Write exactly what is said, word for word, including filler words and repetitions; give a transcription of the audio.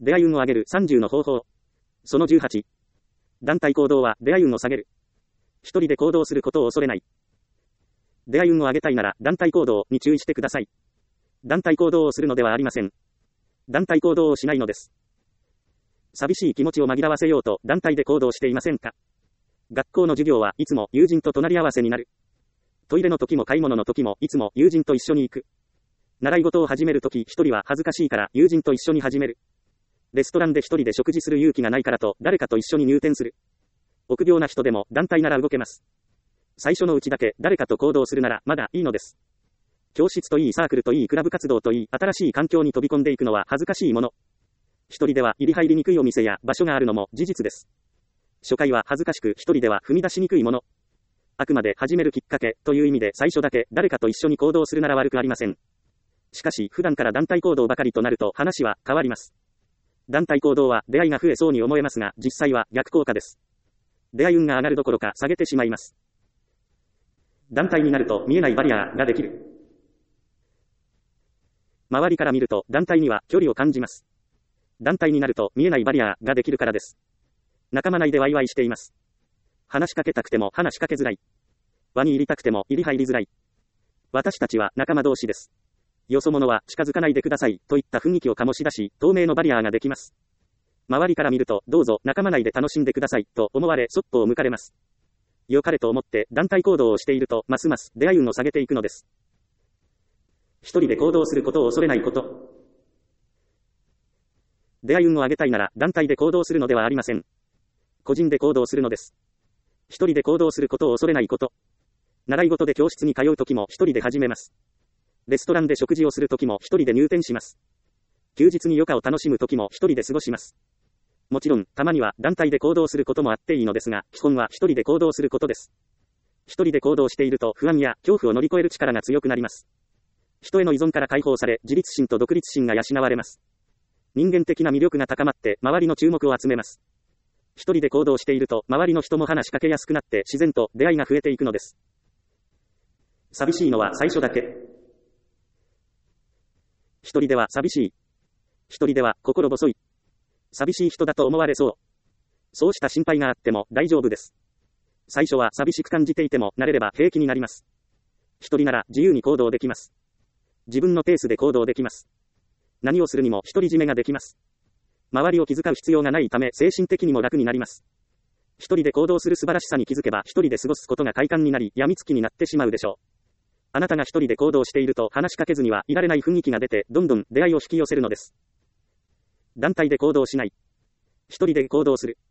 出会い運を上げるさんじゅうの方法。そのじゅうはち。団体行動は出会い運を下げる。一人で行動することを恐れない。出会い運を上げたいなら団体行動に注意してください。団体行動をするのではありません。団体行動をしないのです。寂しい気持ちを紛らわせようと団体で行動していませんか？学校の授業はいつも友人と隣り合わせになる。トイレの時も買い物の時もいつも友人と一緒に行く。習い事を始めるとき一人は恥ずかしいから友人と一緒に始める。レストランで一人で食事する勇気がないからと誰かと一緒に入店する。臆病な人でも団体なら動けます。最初のうちだけ誰かと行動するならまだいいのです。教室といいサークルといいクラブ活動といい新しい環境に飛び込んでいくのは恥ずかしいもの。一人では入り入りにくいお店や場所があるのも事実です。初回は恥ずかしく一人では踏み出しにくいもの。あくまで始めるきっかけという意味で最初だけ誰かと一緒に行動するなら悪くありません。しかし普段から団体行動ばかりとなると話は変わります。団体行動は出会いが増えそうに思えますが実際は逆効果です。出会い運が上がるどころか下げてしまいます。団体になると見えないバリアができる。周りから見ると団体には距離を感じます。団体になると見えないバリアができるからです。仲間内でワイワイしています。話しかけたくても話しかけづらい。輪に入りたくても入り入りづらい。私たちは仲間同士です。よそ者は近づかないでくださいといった雰囲気を醸し出し、透明のバリアができます。周りから見るとどうぞ仲間内で楽しんでくださいと思われそっぽを向かれます。良かれと思って団体行動をしているとますます出会い運を下げていくのです。一人で行動することを恐れないこと。出会い運を上げたいなら団体で行動するのではありません。個人で行動するのです。一人で行動することを恐れないこと。習い事で教室に通うときも一人で始めます。レストランで食事をするときも一人で入店します。休日に余暇を楽しむときも一人で過ごします。もちろん、たまには団体で行動することもあっていいのですが、基本は一人で行動することです。一人で行動していると不安や恐怖を乗り越える力が強くなります。人への依存から解放され、自立心と独立心が養われます。人間的な魅力が高まって、周りの注目を集めます。一人で行動していると、周りの人も話しかけやすくなって、自然と出会いが増えていくのです。寂しいのは最初だけ。一人では寂しい。一人では心細い。寂しい人だと思われそう。そうした心配があっても大丈夫です。最初は寂しく感じていても慣れれば平気になります。一人なら自由に行動できます。自分のペースで行動できます。何をするにも独り占めができます。周りを気遣う必要がないため精神的にも楽になります。一人で行動する素晴らしさに気づけば一人で過ごすことが快感になり、病みつきになってしまうでしょう。あなたが一人で行動していると話しかけずにはいられない雰囲気が出て、どんどん出会いを引き寄せるのです。団体で行動しない。一人で行動する。